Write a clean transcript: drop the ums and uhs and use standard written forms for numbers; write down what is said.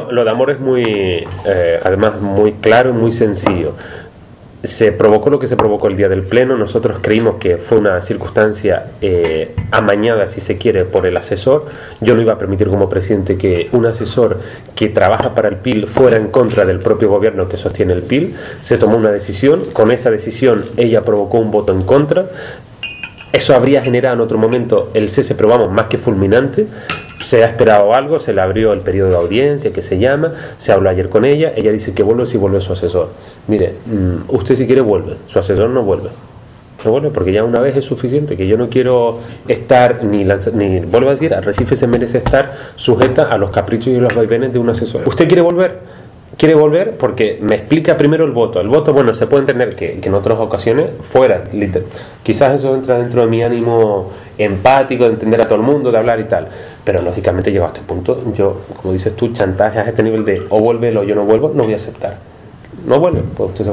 lo de Amor es muy, además muy claro y muy sencillo. Se provocó lo que se provocó el día del pleno. Nosotros creímos que fue una circunstancia amañada, si se quiere, por el asesor. Yo no iba a permitir como presidente que un asesor que trabaja para el PIL fuera en contra del propio gobierno que sostiene el PIL. Se tomó una decisión, con esa decisión ella provocó un voto en contra. Eso habría generado en otro momento el cese, pero vamos, más que fulminante. Se ha esperado algo, se le abrió el periodo de audiencia, que se llama, se habló ayer con ella dice que vuelve si vuelve su asesor. Mire, usted si quiere vuelve, su asesor no vuelve. No vuelve porque ya una vez es suficiente, que yo no quiero estar, ni vuelvo a decir, Arrecife se merece estar sujeta a los caprichos y los vaivenes de un asesor. ¿Usted quiere volver? Quiere volver porque me explica primero el voto. El voto, bueno, se puede entender que en otras ocasiones fuera, quizás eso entra dentro de mi ánimo empático, de entender a todo el mundo, de hablar y tal, pero lógicamente llegado a este punto, yo, como dices tú, chantaje a este nivel de o vuelve o yo no vuelvo, no voy a aceptar. No vuelve, pues usted se va.